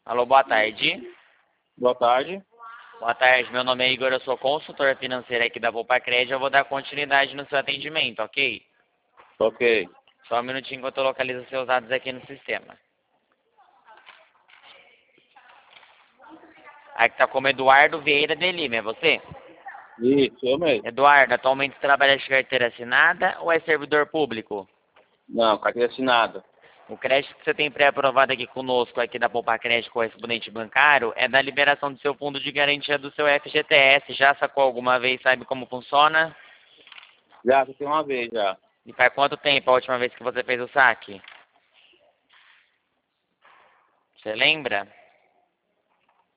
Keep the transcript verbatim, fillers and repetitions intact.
Alô, boa tarde. Boa tarde. Boa tarde, meu nome é Igor, eu sou consultor financeiro aqui da Poupa Crédito, eu vou dar continuidade no seu atendimento, ok? Ok. Só um minutinho que eu tô localizando seus dados aqui no sistema. Aqui tá como Eduardo Vieira de Lima, é você? Isso, eu mesmo. Eduardo, atualmente você trabalha de carteira assinada ou é servidor público? Não, carteira assinada. O crédito que você tem pré-aprovado aqui conosco, aqui da Poupa Crédito correspondente bancário, é da liberação do seu fundo de garantia do seu F G T S. Já sacou alguma vez, sabe como funciona? Já, já tem uma vez já. E faz quanto tempo a última vez que você fez o saque? Você lembra?